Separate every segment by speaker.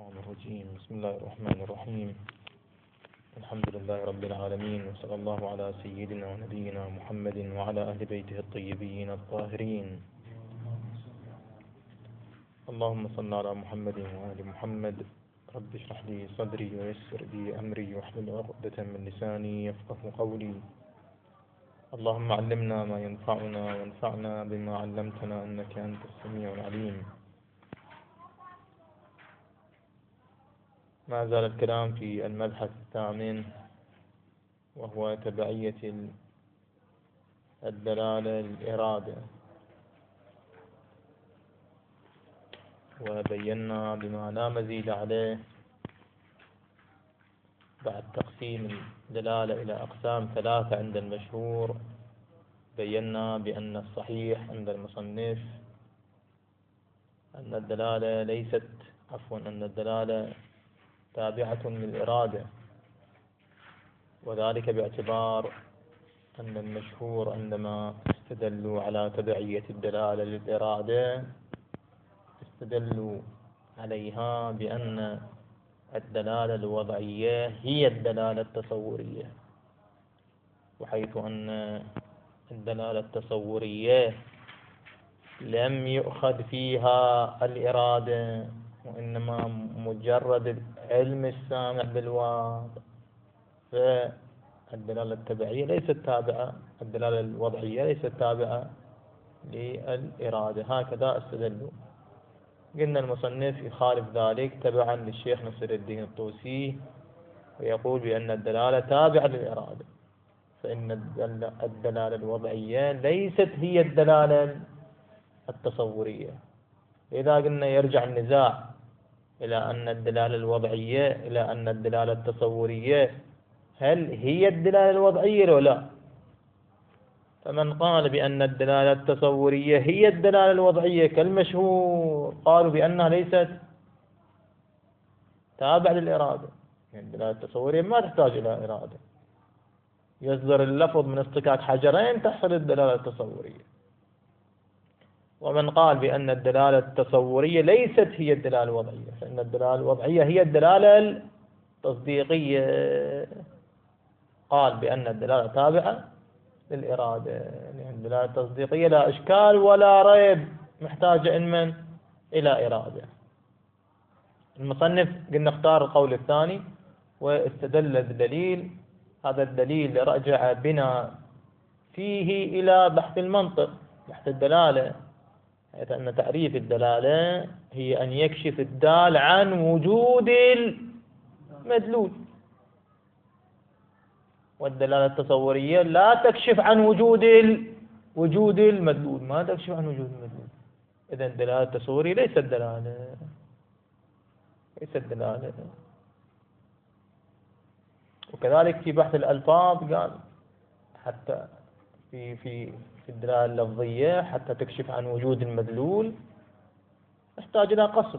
Speaker 1: الشيطان الرجيم. بسم الله الرحمن الرحيم. الحمد لله رب العالمين، وصلى الله على سيدنا ونبينا محمد وعلى أهل بيته الطيبين الطاهرين. اللهم صل على محمد وآل محمد. رب اشرح لي صدري ويسر لي أمري واحلل عقدة من لساني يفقه قولي. اللهم علمنا ما ينفعنا وانفعنا بما علمتنا إنك أنت السميع العليم. ما زال الكلام في المبحث الثامن، وهو تبعية الدلالة الإرادة، وبينا بما لا مزيد عليه بعد تقسيم الدلالة إلى أقسام ثلاثة عند المشهور. بينا بأن الصحيح عند المصنف أن الدلالة تابعة للإرادة، وذلك باعتبار أن المشهور عندما استدلوا على تبعية الدلالة للإرادة استدلوا عليها بأن الدلالة الوضعية هي الدلالة التصورية، وحيث أن الدلالة التصورية لم يؤخذ فيها الإرادة، وإنما مجرد علم السامع بالواقع، فالدلالة التبعية ليست تابعة، الدلالة الوضعية ليست تابعة للإرادة. هكذا استدلوا. قلنا المصنف يخالف ذلك تبعا للشيخ نصر الدين الطوسي، ويقول بأن الدلالة تابعة للإرادة، فإن الدلالة الوضعية ليست هي الدلالة التصورية. إذا قلنا يرجع النزاع إلى أن الدلالة الوضعية إلى أن الدلالة التصورية هل هي الدلالة الوضعية أو لا؟ فمن قال بأن الدلالة التصورية هي الدلالة الوضعية كالمشهور قالوا بأنها ليست تابعة للإرادة، يعني الدلالة التصورية ما تحتاج إلى إرادة، يصدر اللفظ من اصطكاك حجرين تحصل الدلالة التصورية. ومن قال بأن الدلالة التصورية ليست هي الدلالة الوضعية، فإن الدلالة الوضعية هي الدلالة التصديقية، قال بأن الدلالة تابعة للإرادة. يعني الدلالة التصديقية لا إشكال ولا ريب محتاجة إنما إلى إرادة. المصنف قلنا اختار القول الثاني واستدل بالدليل. هذا الدليل رجع بنا فيه إلى بحث المنطق، بحث الدلالة، حيث أن تعريف الدلالة هي أن يكشف الدال عن وجود المدلول، والدلالة التصورية لا تكشف عن وجود المدلول، ما تكشف عن وجود المدلول. إذن الدلالة التصورية ليست دلالة. وكذلك في بحث الألفاظ قال حتى في الدلالة اللفظية حتى تكشف عن وجود المدلول تحتاج إلى قصد،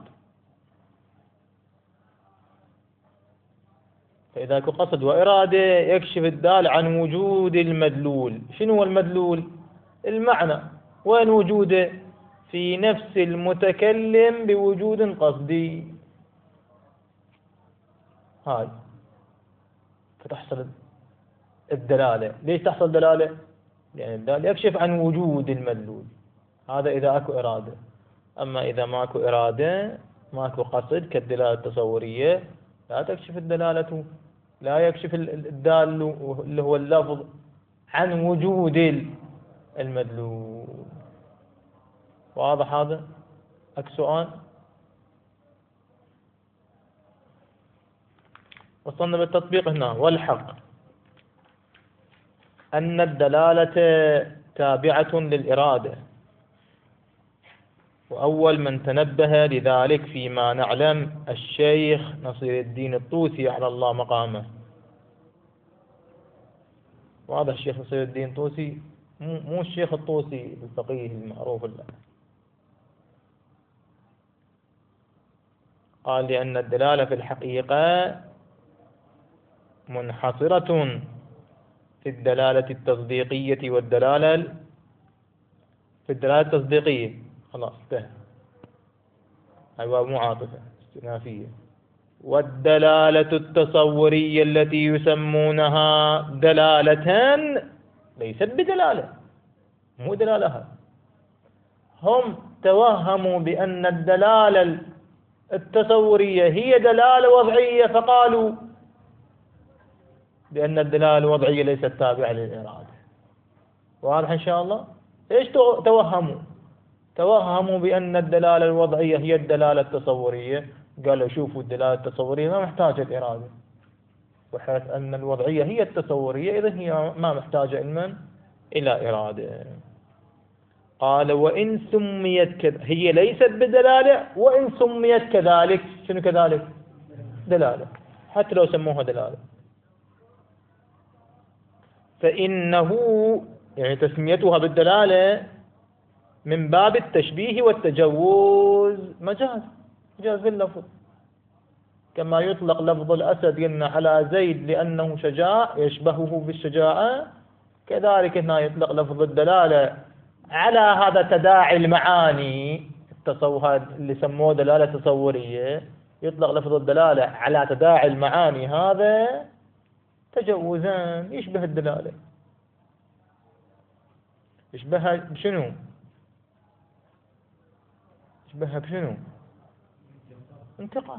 Speaker 1: فإذا قصد وإرادة يكشف الدال عن وجود المدلول. شنو هو المدلول؟ المعنى. وين وجوده؟ في نفس المتكلم بوجود قصدي. هاي فتحصل الدلالة. ليش تحصل دلالة؟ يعني الدال يكشف عن وجود المدلول، هذا إذا أكو إرادة. أما إذا ماكو إرادة ماكو قصد كالدلالة التصورية لا تكشف الدلالة، لا يكشف الدال اللي هو اللفظ عن وجود المدلول. واضح هذا؟ أكو سؤال؟ وصلنا بالتطبيق هنا. والحق أن الدلالة تابعة للإرادة، وأول من تنبه لذلك فيما نعلم الشيخ نصير الدين الطوسي على الله مقامه. واضح الشيخ نصير الدين الطوسي مو الشيخ الطوسي الفقيه المعروف له. قال لأن الدلالة في الحقيقة منحصرة في الدلالة التصديقية والدلالة في الدلالة التصديقية. خلاص انتهى، أيوة مو عاطفة استئنافية. والدلالة التصورية التي يسمونها دلالة ليست بدلالة، مو دلالة. هم توهموا بأن الدلالة التصورية هي دلالة وضعية، فقالوا بأن الدلالة الوضعية ليست تابعة للإرادة. واضح إن شاء الله؟ إيش توهموا بأن الدلالة الوضعية هي الدلالة التصورية. قالوا شوفوا الدلالة التصورية ما محتاجة الإرادة، وحيث أن الوضعية هي التصورية إذن هي ما محتاجة علما إلى إرادة. قال وإن سميت هي ليست بدلالة، وإن سميت كذلك. شنو كذلك؟ دلالة، حتى لو سموها دلالة، فإنه يعني تسميتها بالدلالة من باب التشبيه والتجوز، مجاز باللفظ. كما يطلق لفظ الأسد قلنا على زيد لأنه شجاع يشبهه بالشجاعة، كذلك هنا يطلق لفظ الدلالة على هذا تداعي المعاني، اللي سموه دلالة تصورية، يطلق لفظ الدلالة على تداعي المعاني، هذا تجوزان يشبه الدلالة. يشبهها بشنو؟ يشبهها بشنو؟ انتقال.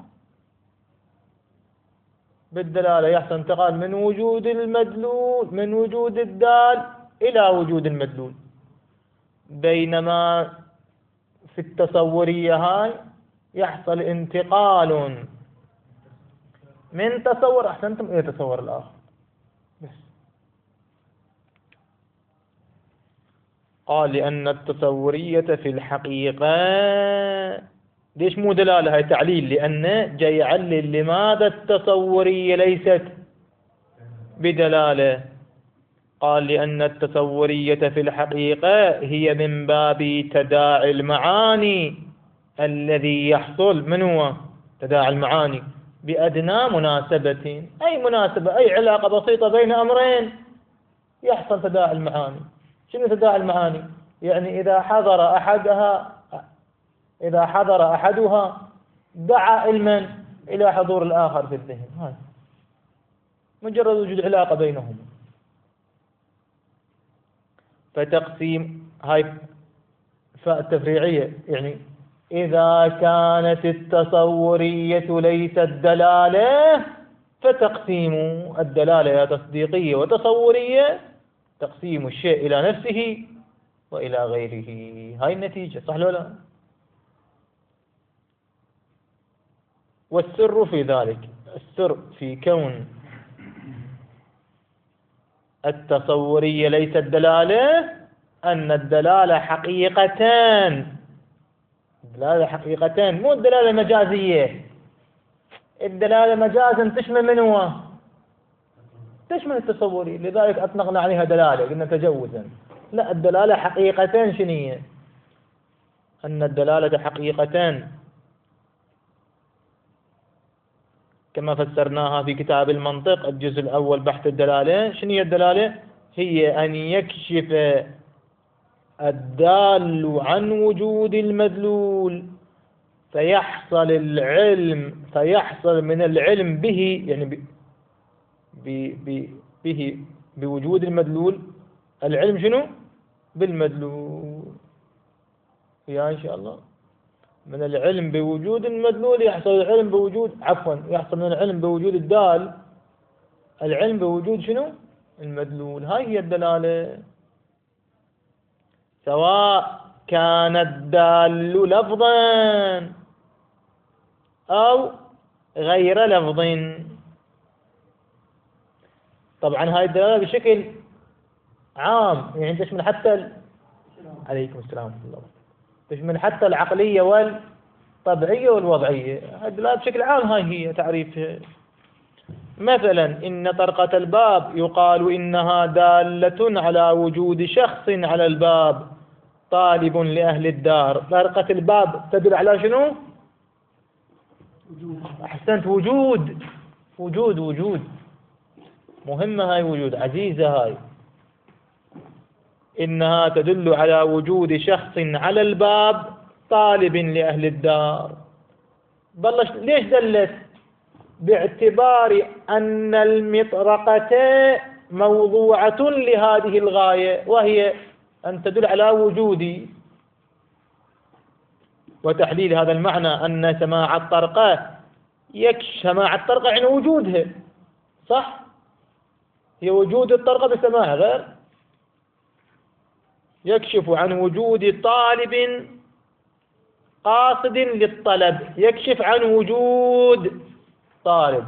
Speaker 1: بالدلالة يحصل انتقال من وجود المدلول، من وجود الدال إلى وجود المدلول، بينما في التصورية هاي يحصل انتقال من تصور أحسنتم إلى تصور الآخر بس. قال لأن التصورية في الحقيقة، ليش مو دلالة؟ هاي تعليل، لأن جاي يعلل لماذا التصورية ليست بدلالة. قال لأن التصورية في الحقيقة هي من باب تداعي المعاني الذي يحصل. من هو تداعي المعاني؟ بأدنى مناسبة، أي مناسبة، أي علاقة بسيطة بين أمرين يحصل تداعي المعاني. شنو تداعي المعاني؟ يعني إذا حضر أحدها دعا علما إلى حضور الآخر في الذهن، هاي مجرد وجود علاقة بينهم. فتقسيم هاي فاء التفريعية، يعني إذا كانت التصورية ليست دلالة فتقسيم الدلالة يا تصديقية وتصورية تقسيم الشيء إلى نفسه وإلى غيره. هاي النتيجة، صح ولا لا؟ والسر في ذلك، السر في كون التصورية ليست دلالة أن الدلالة حقيقتان. الدلالة حقيقتان، مو الدلالة مجازية. الدلالة مجازا تشمل من هو؟ تشمل التصورية، لذلك أطلقنا عليها دلالة، قلنا تجوزا. لا، الدلالة حقيقتان شنية؟ أن الدلالة حقيقتان كما فسرناها في كتاب المنطق الجزء الأول بحث الدلالة. شنو هي الدلالة؟ هي أن يكشف الدال عن وجود المدلول فيحصل من العلم به، يعني به بوجود المدلول. العلم شنو؟ بالمدلول. يا إن شاء الله من العلم بوجود المدلول يحصل العلم بوجود، يحصل من العلم بوجود الدال العلم بوجود شنو؟ المدلول. هاي هي الدلالة، سواء كان الدال لفظا أو غير لفظ. طبعا هاي الدلالة بشكل عام، يعني تشمل حتى عليكم السلام ورحمة الله، تشمل حتى العقلية والطبيعية والوضعية. هاي الدلالة بشكل عام، هاي هي تعريفها. مثلا إن طرقة الباب يقال إنها دالة على وجود شخص على الباب طالب لأهل الدار. طرقة الباب تدل على شنو؟ أحسنت، وجود مهمة، هاي وجود عزيزة. هاي إنها تدل على وجود شخص على الباب طالب لأهل الدار. بالله ليش دلت؟ باعتبار أن المطرقة موضوعة لهذه الغاية، وهي أن تدل على وجود وتحليل هذا المعنى أن سماع الطرقة سماع الطرقة يعني وجودها، صح؟ هي وجود الطرقة بسماعها، غير يكشف عن وجود طالب قاصد للطلب، يكشف عن وجود طالب،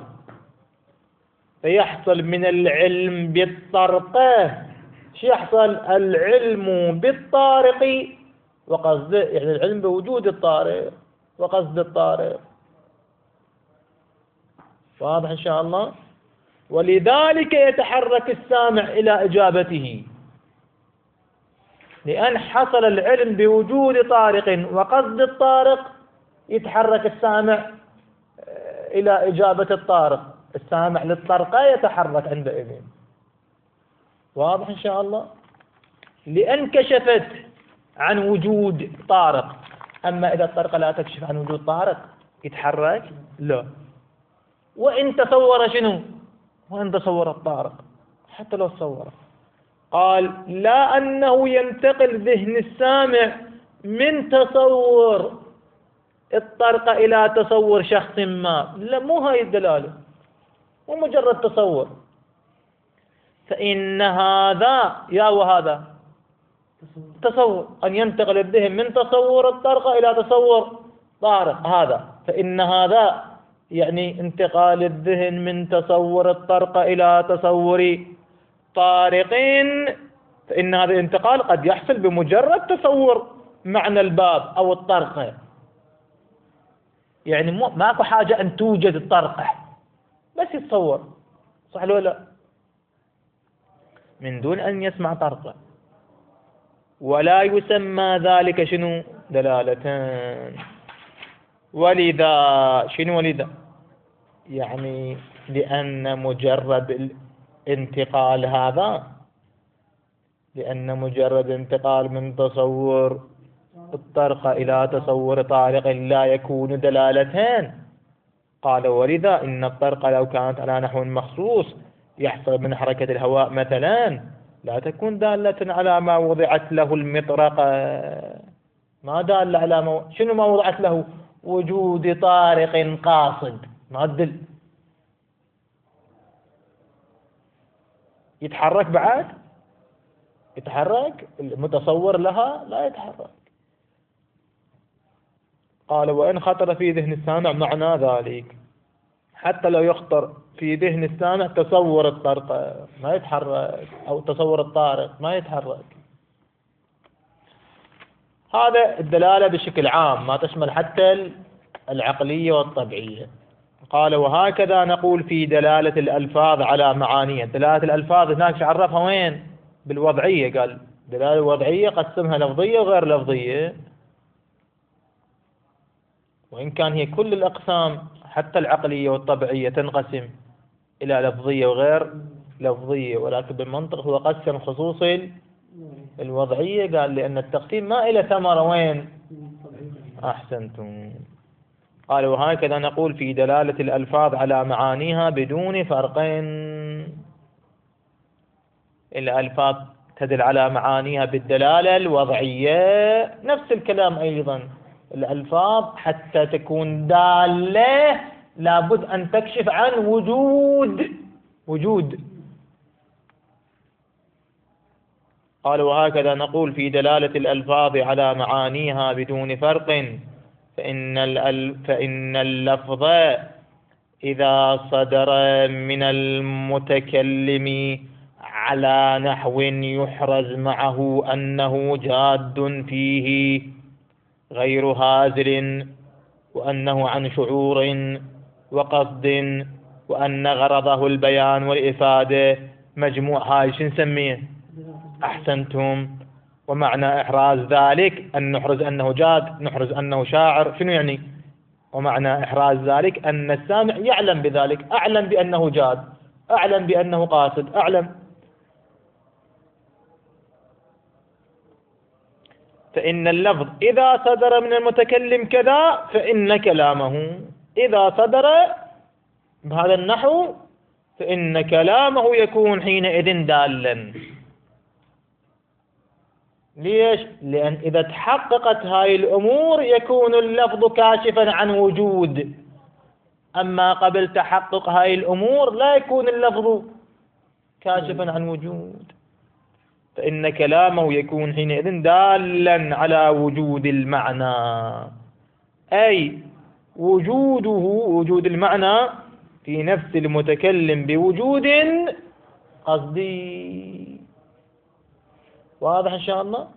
Speaker 1: فيحصل من العلم بالطرقة شو يحصل؟ العلم بالطارق وقصد، يعني العلم بوجود الطارق وقصد الطارق. واضح إن شاء الله؟ ولذلك يتحرك السامع إلى إجابته، لأن حصل العلم بوجود طارق وقصد الطارق، يتحرك السامع إلى إجابة الطارق، السامع للطرقة يتحرك عندئذ. واضح إن شاء الله؟ لأن كشفت عن وجود طارق. أما إذا الطرقة لا تكشف عن وجود طارق يتحرك؟ لا. وإن تصور شنو؟ وإن تصور الطارق، حتى لو تصوره، قال لا أنه ينتقل ذهن السامع من تصور الطرقة إلى تصور شخص ما، لا، مو هاي الدلالة، مو مجرد تصور. فإن هذا يا وهذا تصور، أن ينتقل الذهن من تصور الطرقة إلى تصور طارق، هذا فإن هذا يعني انتقال الذهن من تصور الطرقة إلى تصور طارق، فإن هذا الانتقال قد يحصل بمجرد تصور معنى الباب أو الطرقة، يعني ماكو حاجة أن توجد الطرقة، بس يتصور، صح ولا لا؟ من دون أن يسمع طرقة. ولا يسمى ذلك شنو؟ دلالتان. ولذا شنو ولذا؟ يعني لأن مجرد الانتقال هذا، لأن مجرد انتقال من تصور الطرقة إلى تصور طارق لا يكون دلالتان. قال ولذا إن الطرقة لو كانت على نحو مخصوص يحصل من حركة الهواء مثلا لا تكون دالة على ما وضعت له المطرقة. ما دال على شنو ما وضعت له؟ وجود طارق قاصد، ما تدل. يتحرك بعد؟ يتحرك المتصور لها؟ لا يتحرك. قال وإن خطر في ذهن السامع معنى ذلك، حتى لو يخطر في ذهن السامع تصور الطرقة ما يتحرك، أو تصور الطارق ما يتحرك. هذا الدلالة بشكل عام، ما تشمل حتى العقلية والطبيعية. قال وهكذا نقول في دلالة الألفاظ على معانيها. دلالة الألفاظ هناك عرفها وين؟ بالوضعية، قال دلالة وضعية قسمها لفظية وغير لفظية، وإن كان هي كل الأقسام حتى العقلية والطبيعية تنقسم إلى لفظية وغير لفظية، ولكن بالمنطق هو قسم خصوص الوضعية، قال لأن التقسيم ما إلى ثمرة وين؟ أحسنتم. قال وهكذا نقول في دلالة الألفاظ على معانيها بدون فرقين. الألفاظ تدل على معانيها بالدلالة الوضعية، نفس الكلام أيضا. الألفاظ حتى تكون دالة لابد أن تكشف عن وجود. قال وهكذا نقول في دلالة الألفاظ على معانيها بدون فرق، فإن اللفظ إذا صدر من المتكلم على نحو يحرز معه أنه جاد فيه غير هازل، وأنه عن شعور وقصد، وأن غرضه البيان والإفادة، مجموع هاي شو نسميه؟ أحسنتم. ومعنى إحراز ذلك أن نحرز أنه جاد، نحرز أنه شاعر. شنو يعني؟ ومعنى إحراز ذلك أن السامع يعلم بذلك، أعلم بأنه جاد، أعلم بأنه قاصد، أعلم. فإن اللفظ إذا صدر من المتكلم كذا فإن كلامه إذا صدر بهذا النحو فإن كلامه يكون حينئذ دالا. ليش؟ لأن إذا تحققت هاي الأمور يكون اللفظ كاشفا عن وجود، أما قبل تحقق هاي الأمور لا يكون اللفظ كاشفا عن وجود، فإن كلامه يكون حينئذ دالا على وجود المعنى، أي وجود المعنى في نفس المتكلم بوجود قصدي. واضح إن شاء الله؟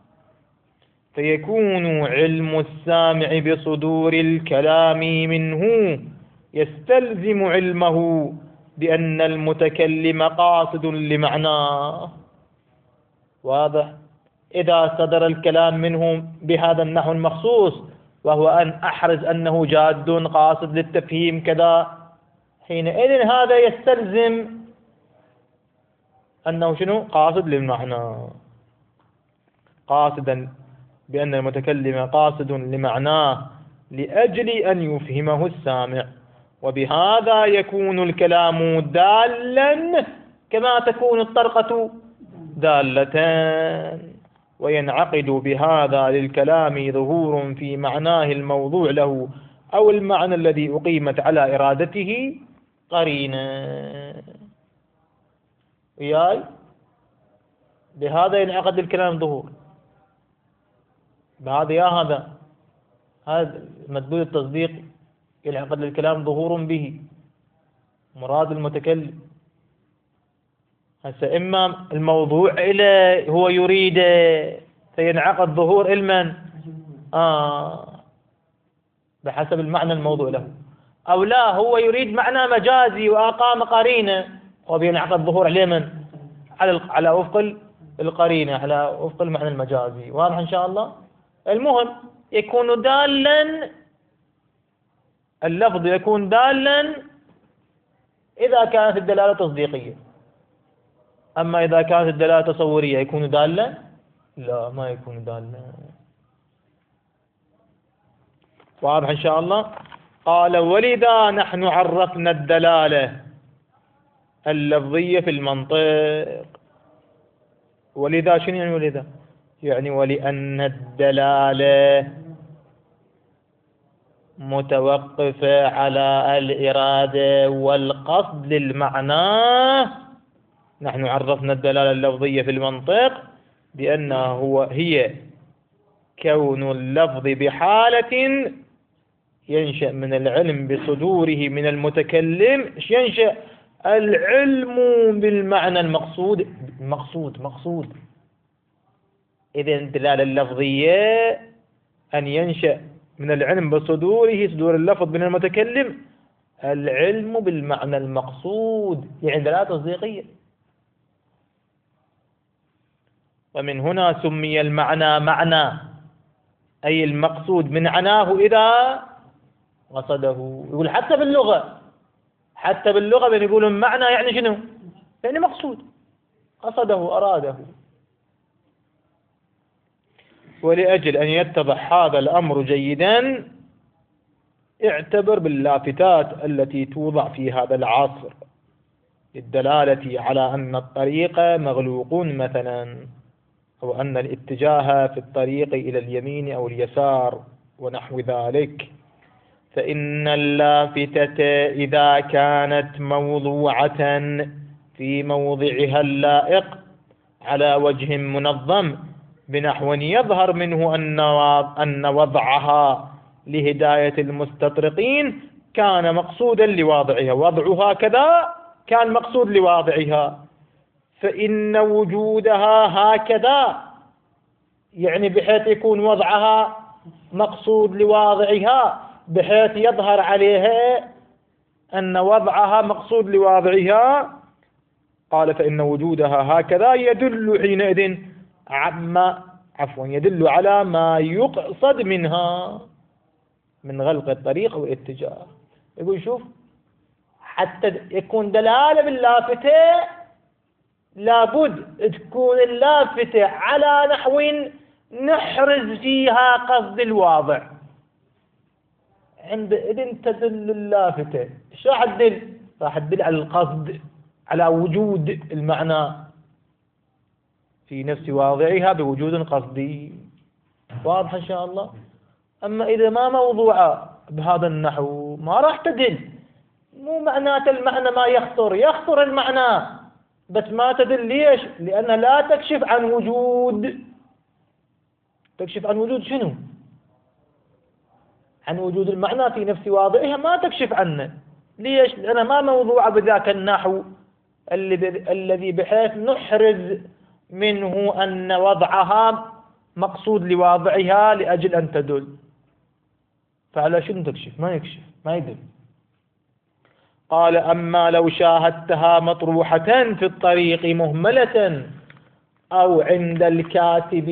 Speaker 1: فيكون علم السامع بصدور الكلام منه يستلزم علمه بأن المتكلم قاصد لمعناه. واضح؟ إذا صدر الكلام منه بهذا النحو المخصوص وهو أن أحرز أنه جاد قاصد للتفهيم كذا، حينئذ هذا يستلزم أنه شنو؟ قاصد للمعنى، قاصدا بأن المتكلم قاصد لمعناه لأجل أن يفهمه السامع، وبهذا يكون الكلام دالا كما تكون الطرقة دالة، وينعقد بهذا للكلام ظهور في معناه الموضوع له أو المعنى الذي أقيمت على إرادته قرينة. وياي بهذا ينعقد الكلام ظهور، بهذا يا هذا مدلول التصديق ينعقد الكلام ظهور به مراد المتكلم. هسه إما الموضوع إلى هو يريد فينعقد ظهور المن بحسب المعنى الموضوع له، أو لا هو يريد معنى مجازي وأقام قرينة وبينعقد ظهور عليه من على وفق القرينة، على وفق المعنى المجازي. واضح إن شاء الله؟ المهم يكون دالا، اللفظ يكون دالا إذا كانت الدلالة تصديقية، أما إذا كانت الدلالة تصورية يكون دالا؟ لا، ما يكون دالا. واضح إن شاء الله؟ قال ولذا نحن عرفنا الدلالة اللفظية في المنطق. ولذا شنو يعني ولذا؟ يعني ولأن الدلالة متوقفة على الإرادة والقصد للمعنى. نحن عرفنا الدلالة اللفظية في المنطق بأنها هي كون اللفظ بحالة ينشأ من العلم بصدوره من المتكلم. ايش ينشأ؟ العلم بالمعنى المقصود. إذن الدلالة اللفظية أن ينشأ من العلم بصدوره، صدور اللفظ من المتكلم، العلم بالمعنى المقصود، يعني دلالة تصديقية. ومن هنا سمي المعنى معنى، أي المقصود من عناه إذا قصده. يقول حتى باللغة من يقولون معنى يعني شنو؟ يعني مقصود، قصده، أراده. ولأجل أن يتضح هذا الأمر جيدا اعتبر باللافتات التي توضع في هذا العصر للدلالة على أن الطريق مغلوق مثلا، أو أن الاتجاه في الطريق إلى اليمين أو اليسار ونحو ذلك. فإن اللافتة إذا كانت موضوعة في موضعها اللائق على وجه منظم بنحو يظهر منه أن وضعها لهداية المستطرقين كان مقصودا لواضعها، وضعها كذا كان مقصود لواضعها، فإن وجودها هكذا يعني بحيث يكون وضعها مقصود لواضعها، بحيث يظهر عليها أن وضعها مقصود لواضعها. قال فإن وجودها هكذا يدل حينئذ يدل على ما يقصد منها من غلق الطريق والاتجاه. يقول شوف، حتى يكون دلالة باللافتة لابد تكون اللافتة على نحو نحرز فيها قصد الواضع. عندئذ تدل اللافتة. شو راح تدل؟ راح تدل على القصد، على وجود المعنى في نفس واضعها بوجود قصدي. واضح إن شاء الله. أما إذا ما موضوع بهذا النحو ما راح تدل. مو معناته المعنى ما يخطر المعنى بس ما تدل. ليش؟ لأنها لا تكشف عن وجود. تكشف عن وجود شنو؟ عن وجود المعنى في نفس واضعها ما تكشف عنه. ليش؟ لأنها ما موضوع بذاك النحو الذي بحيث نحرز منه أن وضعها مقصود لواضعها لأجل أن تدل. فعلى شنو تكشف؟ ما يكشف، ما يدل. قال: أما لو شاهدتها مطروحة في الطريق مهملة أو عند الكاتب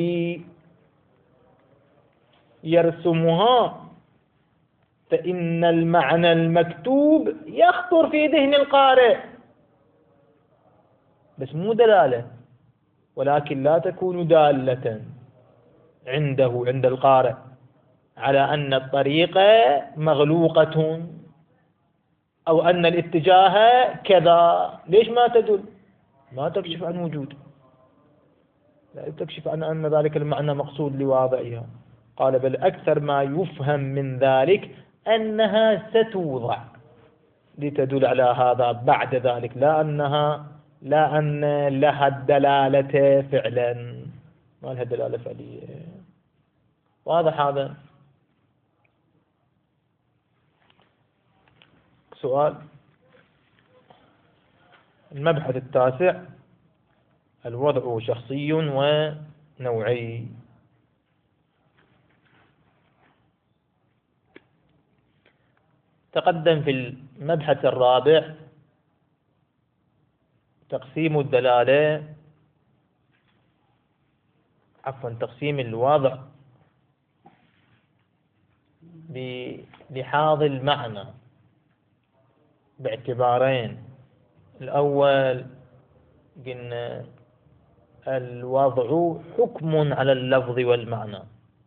Speaker 1: يرسمها فإن المعنى المكتوب يخطر في ذهن القارئ، بس مو دلالة، ولكن لا تكون دالة عنده عند القارئ على أن الطريق مغلوقة أو أن الاتجاه كذا. ليش ما تدل؟ ما تكشف عن وجود، لا تكشف عن أن ذلك المعنى مقصود لواضعها. قال: بل أكثر ما يفهم من ذلك أنها ستوضع لتدل على هذا بعد ذلك، لا أن لها الدلالة فعلا، ما لها دلالة فعلية. واضح هذا؟ سؤال المبحث التاسع: الوضع شخصي ونوعي. تقدم في المبحث الرابع تقسيم الدلالة، تقسيم الوضع بلحاظ المعنى باعتبارين. الأول قلنا الوضع حكم على اللفظ والمعنى،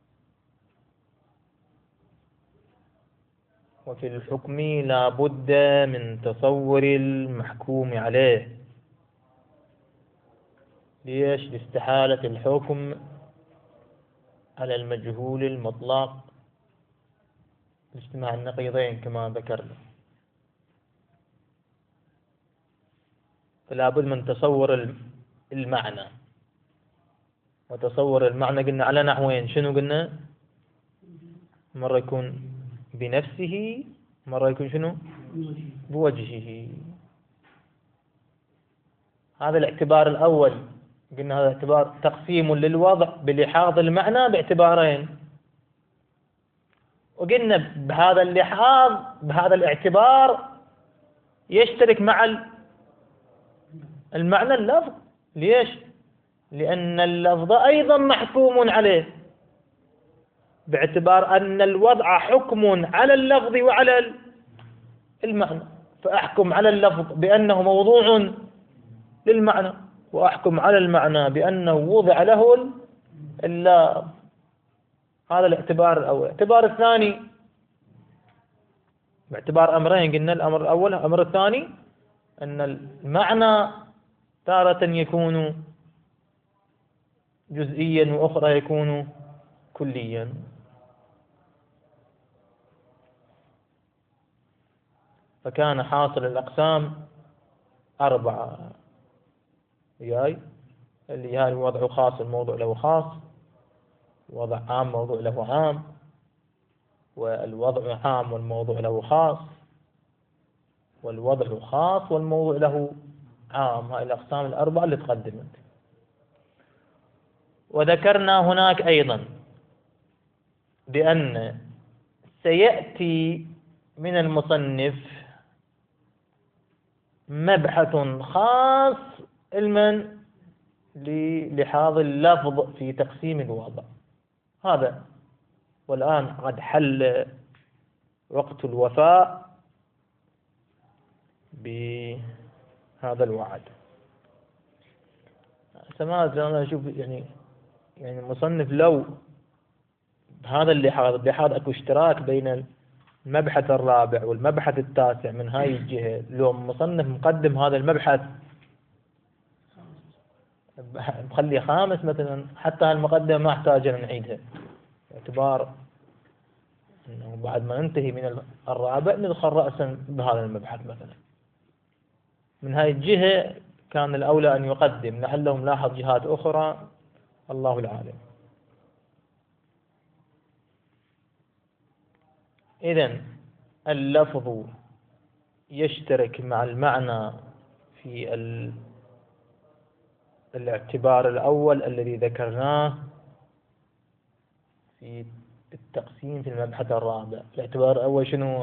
Speaker 1: وفي الحكم لا بد من تصور المحكوم عليه. ليش؟ لاستحالة الحكم على المجهول المطلق لاجتماع النقيضين كما ذكرنا. فلا بد من تصور المعنى، وتصور المعنى قلنا على نحوين. شنو قلنا؟ مرة يكون بنفسه، مرة يكون شنو؟ بوجهه. هذا الاعتبار الأول. قلنا هذا اعتبار تقسيم للوضع بلحاظ المعنى باعتبارين، وقلنا بهذا اللحاظ بهذا الاعتبار يشترك مع المعنى اللفظ. ليش؟ لأن اللفظ أيضا محكوم عليه باعتبار أن الوضع حكم على اللفظ وعلى المعنى، فأحكم على اللفظ بأنه موضوع للمعنى، وأحكم على المعنى بأنه وضع له اللفظ. هذا الاعتبار الأول. الاعتبار الثاني باعتبار أمرين. قلنا الأمر الأول. الأمر الثاني أن المعنى تارة يكون جزئيا وأخرى يكون كليا. فكان حاصل الأقسام 4 اللي هي الوضع خاص الموضوع له خاص، وضع عام موضوع له عام، والوضع عام والموضوع له خاص، والوضع خاص والموضوع له عام. هاي الأقسام 4 اللي تقدمت. وذكرنا هناك أيضا بأن سيأتي من المصنف مبحث خاص علما للحاظ اللفظ في تقسيم الوضع. هذا والآن قد حل وقت الوفاء بهذا الوعد. سمعت أنا أشوف يعني المصنف لو بهذا اللحاظ اكو اشتراك بين المبحث الرابع والمبحث التاسع من هاي الجهة، لو مصنف مقدم هذا المبحث مخلي خامس مثلا، حتى هالمقدمة ما احتاج أن نعيدها، باعتبار أنه بعد ما ننتهي من الرابع ندخل رأسا بهذا المبحث مثلا. من هاي الجهة كان الأولى أن يقدم، لعله ملاحظ جهات أخرى الله العالم. إذن اللفظ يشترك مع المعنى في الاعتبار الأول الذي ذكرناه في التقسيم في المبحث الرابع. الاعتبار الأول شنو؟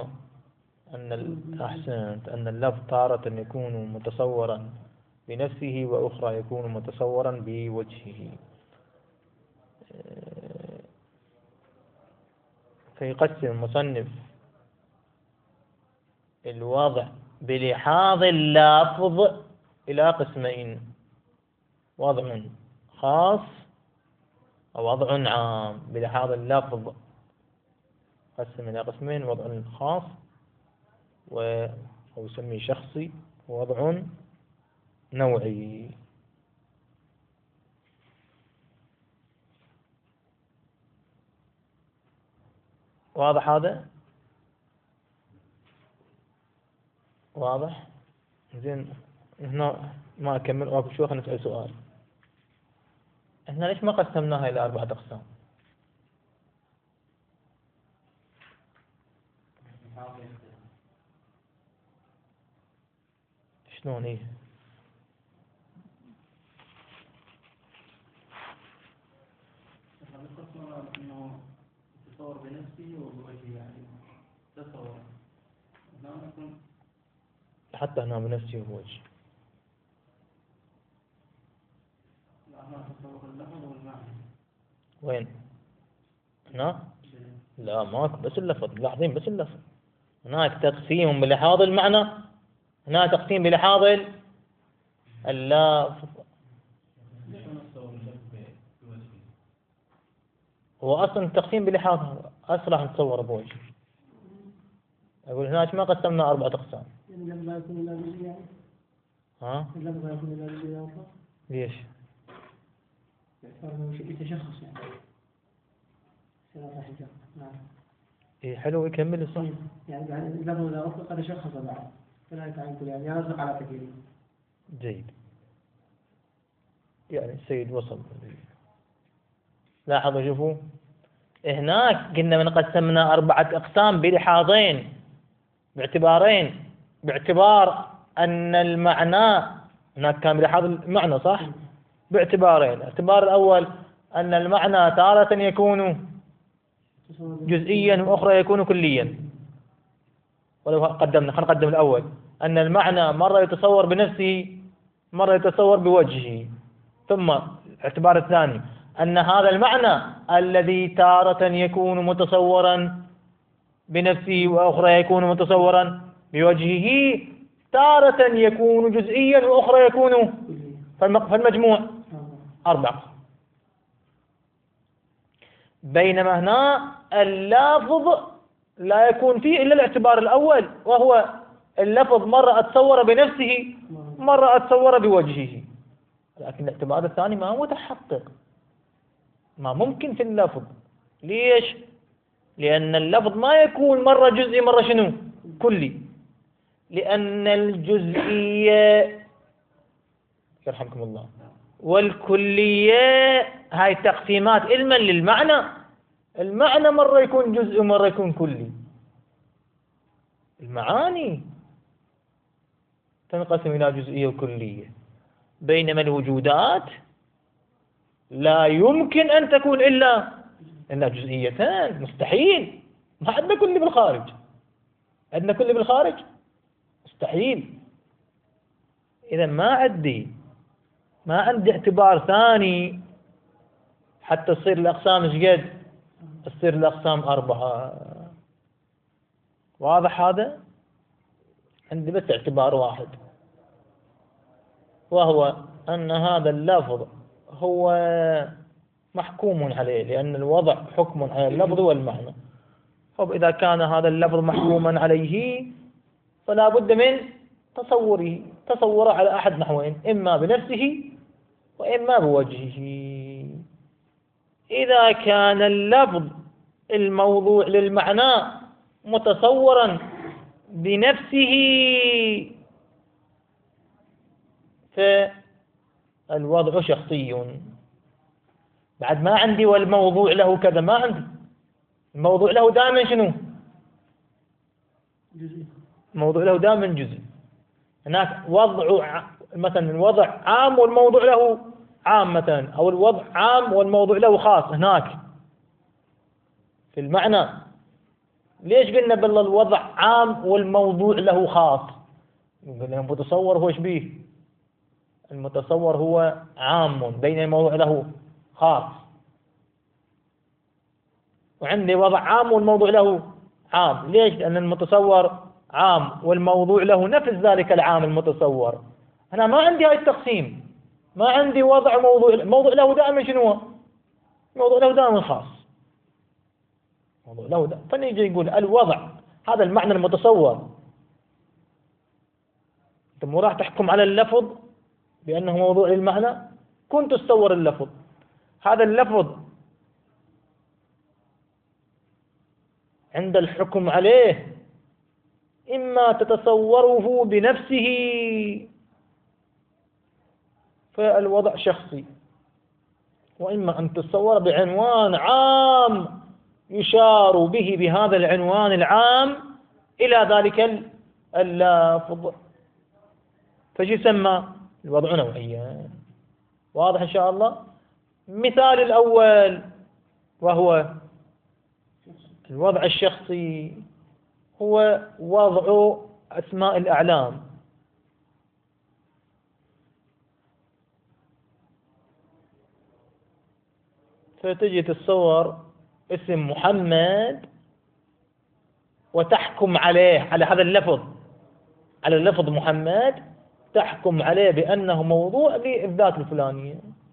Speaker 1: أحسنت، أن اللفظ تارة يكون متصورا بنفسه وأخرى يكون متصورا بوجهه. فيقسم المصنف الوضع بلحاظ اللفظ إلى قسمين: وضع خاص ووضع عام. بلحاظ اللفظ قسم إلى قسمين: وضع خاص أو يسميه شخصي، ووضع نوعي. واضح هذا؟ واضح؟ زين، هنا ما أكمل أكو شوي، خلينا نسأل سؤال. احنا ليش ما قسمناها إلى 4 أقسام؟ شلون إيه؟
Speaker 2: انه تصور بنفسه وبوجهه، يعني تصور
Speaker 1: حتى هنا بنفسه وبوجهه.
Speaker 2: لا، تصور اللفظ والمعنى.
Speaker 1: وين؟ هنا؟ لا ماكو، بس اللفظ. لاحظين بس اللفظ. هناك تقسيم بلحاظ المعنى، هناك تقسيم بلحاظ اللفظ. هو أصلا التقسيم بلحاظ أسرع نتصور بوجه. أقول هناك ما قسمنا 4 أقسام.
Speaker 2: لما يكون اللفظ يعني؟
Speaker 1: ها؟
Speaker 2: لما يكون اللفظ
Speaker 1: ليش؟
Speaker 2: يتشخص يعني. نعم.
Speaker 1: إيه حلو، يكمل صح.
Speaker 2: يعني اللفظ إذا أطلق قد شخص بعد، فلا يتعين يعني يطلق على كثير.
Speaker 1: جيد، يعني السيد وصل. لاحظوا شوفوا، هناك قلنا من قسمنا 4 أقسام بلحاظين، باعتبارين: باعتبار أن المعنى، هناك كان بلحاظ المعنى صح؟ باعتبارين: الاعتبار الأول أن المعنى تارة يكون جزئيا وأخرى يكون كليا. ولو قدمنا، خلينا نقدم الأول: أن المعنى مرة يتصور بنفسه، مرة يتصور بوجهه. ثم الاعتبار الثاني أن هذا المعنى الذي تارة يكون متصورا بنفسه وأخرى يكون متصورا بوجهه تارة يكون جزئيا وأخرى يكون، فالمجموع 4. بينما هنا اللفظ لا يكون فيه إلا الاعتبار الأول، وهو اللفظ مرة أتصور بنفسه، مرة أتصور بوجهه. لكن الاعتبار الثاني ما هو متحقق، ما ممكن في اللفظ. ليش؟ لأن اللفظ ما يكون مرة جزئي مرة شنو؟ كلي. لأن الجزئية يرحمكم الله والكلية هاي تقسيمات علما للمعنى. المعنى مرة يكون جزئي ومرة يكون كلي. المعاني تنقسم إلى جزئية وكلية، بينما الوجودات لا يمكن أن تكون إلا جزئيتان. مستحيل. ما عندنا كل بالخارج. عندنا كل بالخارج مستحيل. إذا ما عندي اعتبار ثاني حتى تصير الأقسام ايش قد؟ تصير الأقسام 4. واضح هذا؟ عندي بس اعتبار واحد، وهو أن هذا اللفظ هو محكوم عليه، لأن الوضع حكم على اللفظ والمعنى. طب إذا كان هذا اللفظ محكوما عليه فلا بد من تصوره على أحد نحوين، إما بنفسه وإما بوجهه. إذا كان اللفظ الموضوع للمعنى متصورا بنفسه فالوضع شخصي. بعد ما عندي والموضوع له كذا، ما عندي. الموضوع له دائما شنو؟
Speaker 2: جزئي.
Speaker 1: الموضوع له دائما جزء. هناك وضع مثلا الوضع عام والموضوع له عام مثلا، أو الوضع عام والموضوع له خاص. هناك في المعنى ليش قلنا بالله الوضع عام والموضوع له خاص؟ قلنا المتصور هو شبيه، المتصور هو عام بين الموضوع له خاص، وعندي وضع عام والموضوع له عام. ليش؟ لأن المتصور عام والموضوع له نفس ذلك العام المتصور. أنا ما عندي هاي التقسيم، ما عندي وضع موضوع له دائما شنو؟ موضوع له دائما خاص، موضوع له دائما. فنيجي يقول الوضع هذا المعنى المتصور، أنت مو راح تحكم على اللفظ بأنه موضوع للمعنى، كنت تصور اللفظ. هذا اللفظ عند الحكم عليه إما تتصوره بنفسه فالوضع شخصي، وإما أن تتصور بعنوان عام يشار به بهذا العنوان العام إلى ذلك اللفظ، فشو يسمى؟ الوضع نوعيا. واضح إن شاء الله؟ مثال الأول وهو الوضع الشخصي هو وضع أسماء الأعلام. فتجي تتصور اسم محمد وتحكم عليه، على هذا اللفظ، على اللفظ محمد، تحكم عليه بأنه موضوع للذات الفلانية.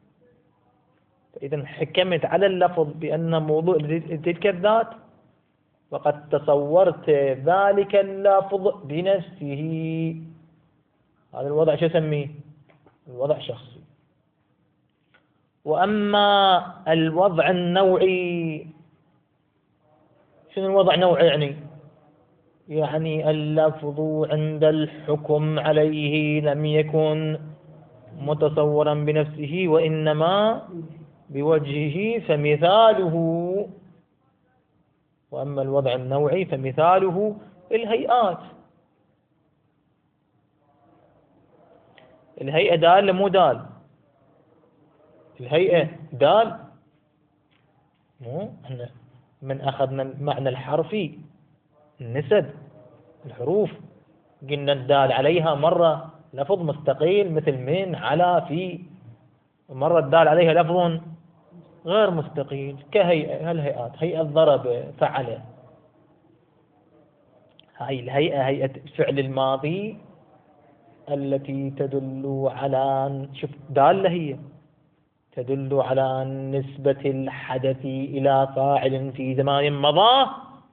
Speaker 1: فإذا حكمت على اللفظ بأنه موضوع لتلك الذات، وقد تصورت ذلك اللفظ بنفسه. هذا الوضع شو اسميه؟ الوضع شخصي. وأما الوضع النوعي، شنو الوضع النوعي يعني؟ يعني اللفظ عند الحكم عليه لم يكن متصورا بنفسه وإنما بوجهه، فمثاله. وأما الوضع النوعي فمثاله الهيئات. الهيئة دال مو دال؟ الهيئة دال مو؟ احنا من أخذنا المعنى الحرفي النسب الحروف قلنا الدال عليها مرة لفظ مستقيل مثل من، على، في، ومرة الدال عليها لفظ غير مستقيل كهيئة. هالهيئات هيئة ضرب، فعل. هاي الهيئة هيئة الفعل الماضي التي تدل على، شوف دالة هي تدل على نسبة الحدث إلى فاعل في زمان مضى.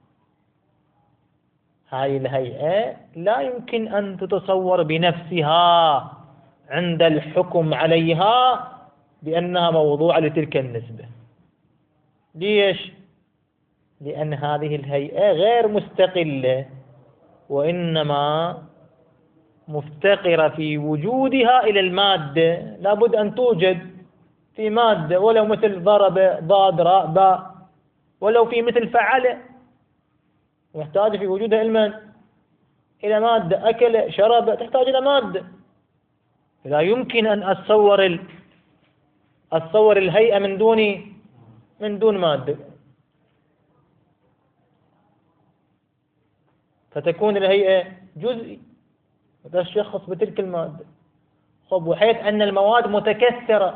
Speaker 1: هاي الهيئة لا يمكن أن تتصور بنفسها عند الحكم عليها بأنها موضوعة لتلك النسبة. ليش؟ لأن هذه الهيئة غير مستقلة، وإنما مفتقرة في وجودها إلى المادة. لابد أن توجد في مادة، ولو مثل ضرب، ضاد، راء، باء، ولو في مثل فعل، محتاج في وجودها إلى مادة. أكل، شرب، تحتاج إلى مادة. لا يمكن أن أتصور الهيئة من دون مادة، فتكون الهيئة جزئي وتشخص بتلك المادة. خب، وحيث أن المواد متكثرة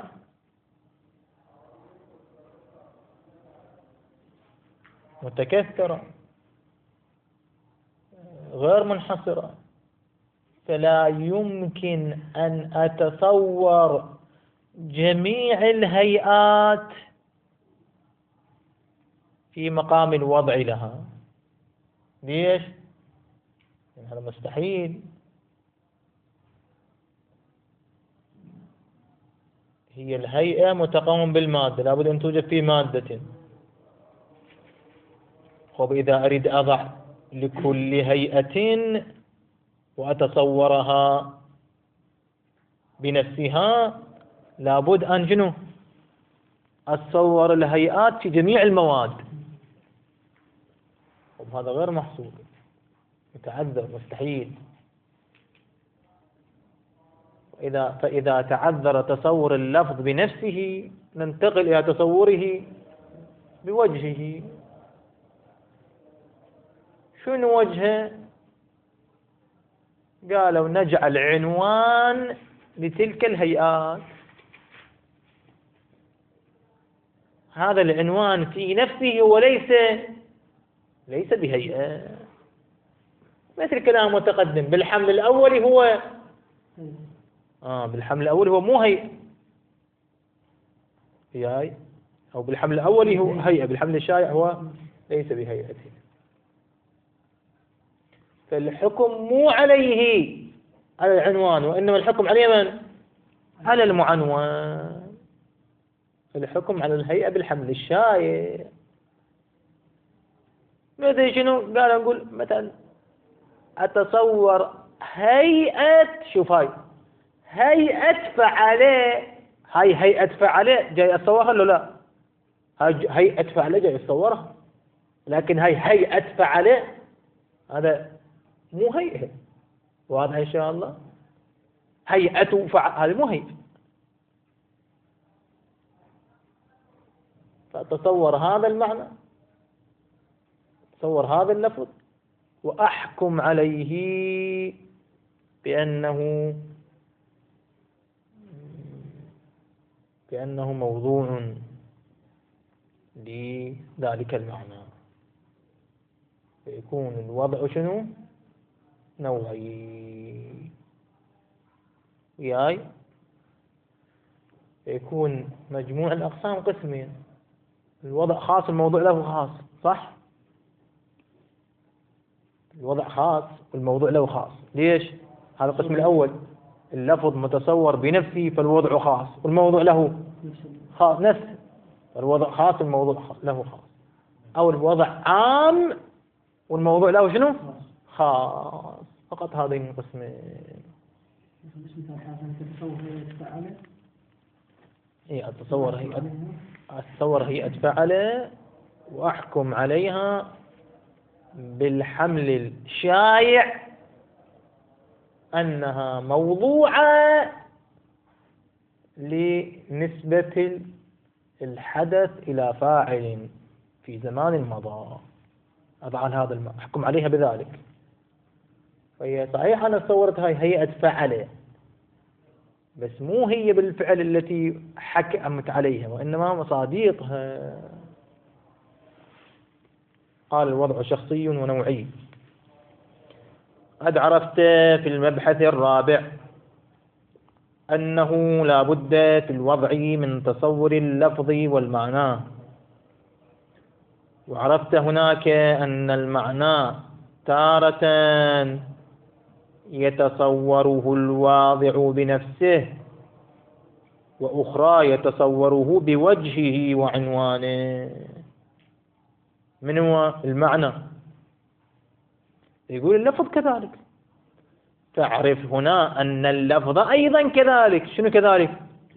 Speaker 1: غير منحصرة، فلا يمكن أن أتصور جميع الهيئات في مقام الوضع لها. ليش؟ يعني هذا مستحيل. هي الهيئة متقوم بالمادة، لابد أن توجد في مادة. طب إذا أريد أضع لكل هيئة وأتصورها بنفسها، لابد أن شنو؟ أتصور الهيئات في جميع المواد. طب هذا غير محسوب، يتعذر، مستحيل. فإذا تعذر تصور اللفظ بنفسه ننتقل إلى تصوره بوجهه. شنو وجهه؟ قالوا نجعل عنوان لتلك الهيئات. هذا العنوان في نفسه وليس بهيئة، مثل كلام متقدم بالحمل الأول هو بالحمل الأول هو مو هيئة، أو بالحمل الأول هو هيئة، بالحمل الشائع هو ليس بهيئة. فالحكم مو عليه على العنوان، وإنما الحكم عليه من؟ على المعنون. الحكم على الهيئة بالحمل الشائع. مثل شنو؟ قال نقول مثلا أتصور هيئة، شوف هيئة فعلة. هيئة فعلة جاي أتصورها ولا لا؟ هيئة فعلة جاي أتصورها، لكن هيئة فعلة هذا مو هيئة. واضح إن شاء الله؟ هيئة فعل هذا مو هيئة. فتصور هذا المعنى، تصور هذا اللفظ، وأحكم عليه بأنه موضوع لذلك المعنى، فيكون الوضع شنو؟ نوعي. فيكون مجموع الأقسام قسمين، الوضع خاص، الموضوع له خاص، صح؟ الوضع خاص والموضوع له خاص. ليش؟ هذا القسم الأول، اللفظ متصور بنفسه فالوضع خاص، والموضوع له خاص نفسه، الوضع خاص والموضوع له خاص. أو الوضع عام والموضوع له شنو؟ خاص. فقط هذين القسمين. أتصور هيئة فعل وأحكم عليها بالحمل الشائع أنها موضوعة لنسبة الحدث إلى فاعل في زمان مضى. أضع هذا أحكم عليها بذلك. فهي صحيح أنا تصورت هاي هيئة فعل، بس مو هي بالفعل التي حكمت عليها، وإنما مصاديقها. قال الوضع شخصي ونوعي. قد عرفت في المبحث الرابع أنه لا بد في الوضع من تصور اللفظ والمعنى، وعرفت هناك أن المعنى تارة يتصوره الواضع بنفسه، وأخرى يتصوره بوجهه وعنوانه. من هو المعنى؟ يقول اللفظ كذلك. تعرف هنا أن اللفظ أيضا كذلك. شنو كذلك؟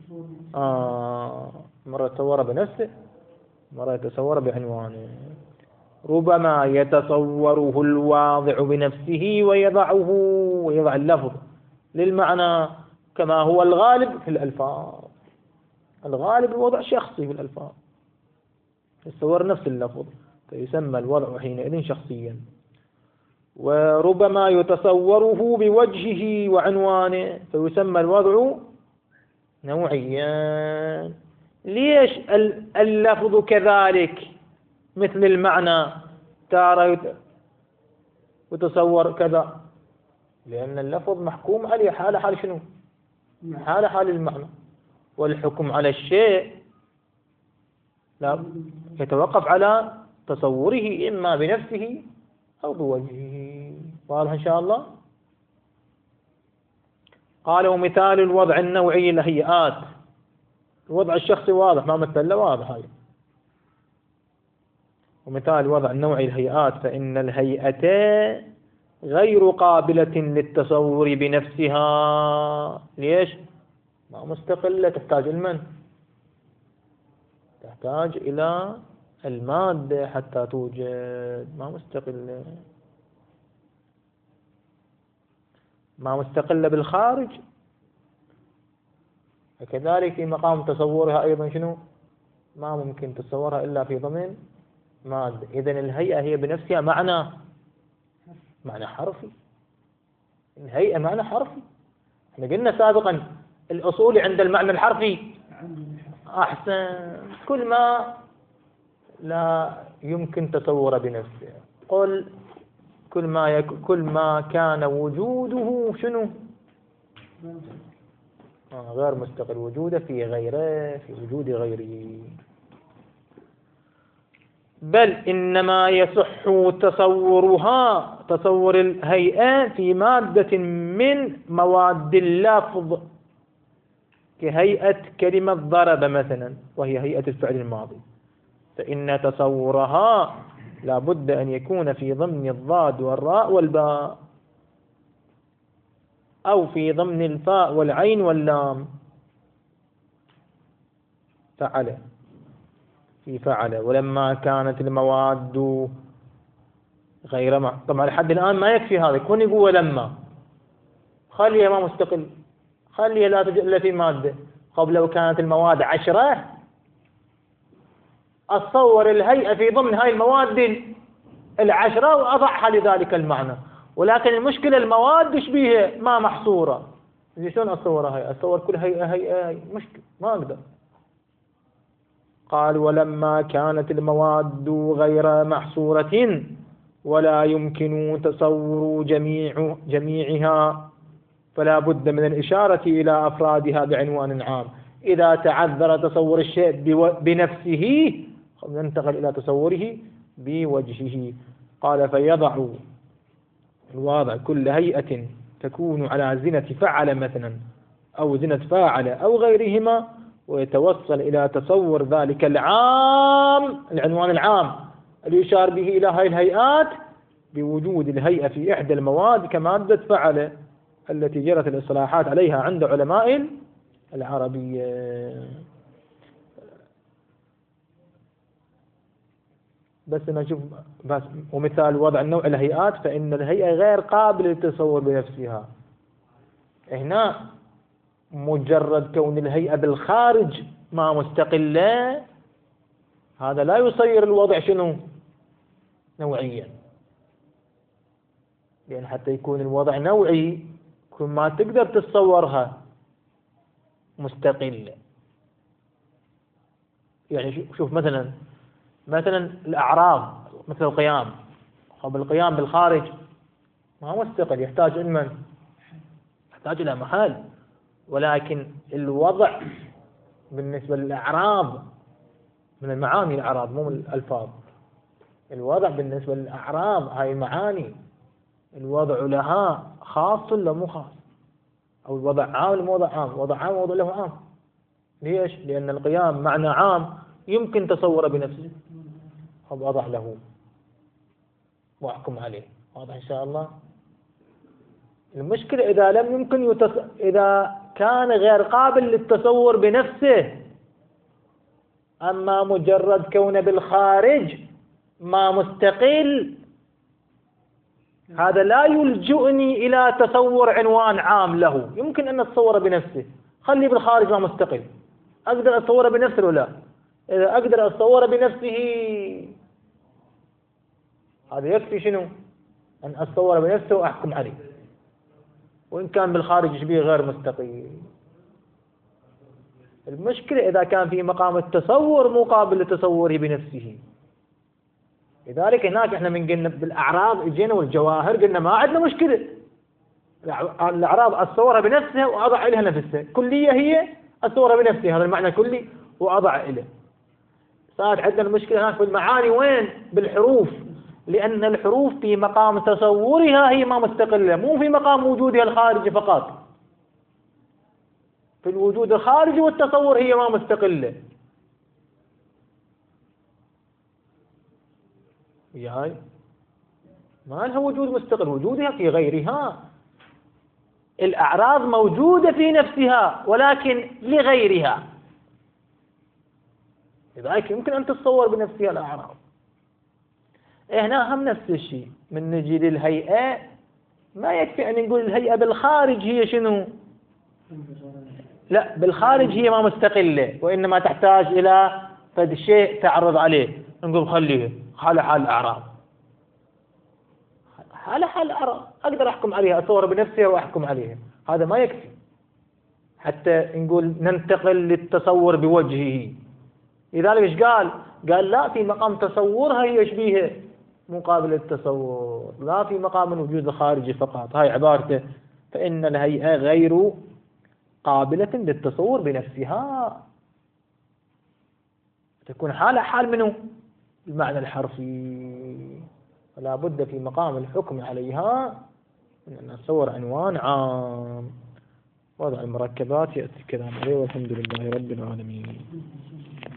Speaker 1: مرة يتصور بنفسه، مرة يتصور بعنوانه. ربما يتصوره الواضع بنفسه ويضع اللفظ للمعنى كما هو الغالب في الألفاظ. الغالب الوضع شخصي في الألفاظ، يتصور نفس اللفظ، فيسمى الوضع حينئذ شخصيا. وربما يتصوره بوجهه وعنوانه، فيسمى الوضع نوعيا. ليش اللفظ كذلك مثل المعنى تارة يتصور كذا؟ لأن اللفظ محكوم عليه حال شنو؟ حال المعنى. والحكم على الشيء لا يتوقف على تصوره إما بنفسه أو بوجهه. واضح إن شاء الله؟ قال ومثال الوضع النوعي الهيئات. الوضع الشخصي واضح، ما مثل له، واضح هاي. ومثال الوضع النوعي الهيئات فإن الهيئة غير قابلة للتصور بنفسها. ليش؟ ما مستقلة، تحتاج المن، تحتاج إلى المادة حتى توجد، ما مستقلة، ما مستقلة بالخارج. وكذلك في مقام تصورها أيضا شنو؟ ما ممكن تصورها إلا في ضمن مادة. إذن الهيئة هي بنفسها معنى حرفي. الهيئة معنى حرفي. احنا قلنا سابقا الأصول عند المعنى الحرفي أحسن. كل ما لا يمكن تصوره بنفسه. قل كل ما كان وجوده شنو؟ غير مستقل، وجوده في غيره، في وجود غيره. بل إنما يصح تصورها، تصور الهيئة في مادة من مواد اللفظ، كهيئة كلمة ضرب مثلا، وهي هيئة الفعل الماضي، فإن تصورها لا بد أن يكون في ضمن الضاد والراء والباء، أو في ضمن الفاء والعين واللام. فعل، في فعل. ولما كانت المواد غير طبعا لحد الآن ما يكفي هذا، يكون يقول لما خليها ما مستقل، خليها لا توجد إلا في مادة. قبل لو كانت المواد 10 أتصور الهيئة في ضمن هاي المواد 10 وأضعها لذلك المعنى. ولكن المشكلة المواد ايش بيها؟ ما محصورة. شلون أتصورها هي؟ أتصور كل هيئة مشكلة، ما أقدر. قال ولما كانت المواد غير محصورة ولا يمكن تصور جميعها فلا بد من الإشارة إلى أفرادها بعنوان عام. إذا تعذر تصور الشيء بنفسه ننتقل إلى تصوره بوجهه. قال فيضع الواضع كل هيئة تكون على زنة فعل مثلا أو زنة فاعل أو غيرهما، ويتوصل إلى تصور ذلك العام، العنوان العام اللي يشار به إلى هاي الهيئات، بوجود الهيئة في إحدى المواد كمادة فعل التي جرت الإصلاحات عليها عند علماء العربية. بس نشوف بس. ومثال وضع النوع الهيئات فإن الهيئة غير قابلة للتصور بنفسها. هنا مجرد كون الهيئة بالخارج ما مستقلة، هذا لا يصير الوضع شنو؟ نوعيا. لأن حتى يكون الوضع نوعي كل ما تقدر تتصورها مستقلة. يعني شوف مثلا الأعراض مثل القيام، قبل القيام بالخارج ما مستقل، يحتاج علما، يحتاج إلى محل. ولكن الوضع بالنسبة للأعراض من المعاني، الأعراض مو من الألفاظ، الوضع بالنسبة للأعراض هاي المعاني الوضع لها خاص ولا مو خاص؟ أو الوضع عام ولا وضع عام؟ وضع عام ووضع له عام. ليش؟ لأن القيام معنى عام يمكن تصوره بنفسه، أضع له وأحكم عليه. واضح إن شاء الله؟ المشكلة إذا لم يمكن إذا كان غير قابل للتصور بنفسه، أما مجرد كونه بالخارج ما مستقل، هذا لا يلجئني إلى تصور عنوان عام له. يمكن أن أتصوره بنفسه، خلي بالخارج ما مستقل، أقدر أتصوره بنفسه ولا لا؟ إذا أقدر أتصوره بنفسه هذا يكفي شنو؟ أن أتصوره بنفسه وأحكم عليه، وإن كان بالخارج يشبيه غير مستقيم. المشكلة إذا كان في مقام التصور مقابل لتصوره بنفسه. لذلك هناك احنا من قلنا بالأعراض اجينا والجواهر قلنا ما عندنا مشكلة، الأعراض أتصورها بنفسها وأضع لها نفسها، كلية هي أتصورها بنفسها، هذا المعنى كلي وأضع له. صارت عندنا المشكلة هناك في المعاني وين؟ بالحروف. لأن الحروف في مقام تصورها هي ما مستقلة، مو في مقام وجودها الخارجي فقط. في الوجود الخارجي والتصور هي ما مستقلة. هاي ما لها وجود مستقل، وجودها في غيرها. الأعراض موجودة في نفسها ولكن لغيرها، لذلك يمكن أن تتصور بنفسها الأعراض. هنا هم نفس الشيء، من نجي للهيئة ما يكفي أن نقول الهيئة بالخارج هي شنو؟ لا، بالخارج هي ما مستقلة، وإنما تحتاج إلى فد شيء تعرض عليه، نقول خليه حال حال الأعراض، حال حال الأعراض أقدر أحكم عليها، أصور بنفسها وأحكم عليها. هذا ما يكفي حتى نقول ننتقل للتصور بوجهه. لذلك ايش قال؟ قال لا، في مقام تصورها هي يشبيها مقابل التصور، لا في مقام الوجود الخارجي فقط. هاي عبارته، فإن الهيئة غير قابلة للتصور بنفسها، تكون حالة حال منه المعنى الحرفي، فلا بد في مقام الحكم عليها أن نتصور عنوان عام. وضع المركبات يأتي الكلام عليه، والحمد لله رب العالمين.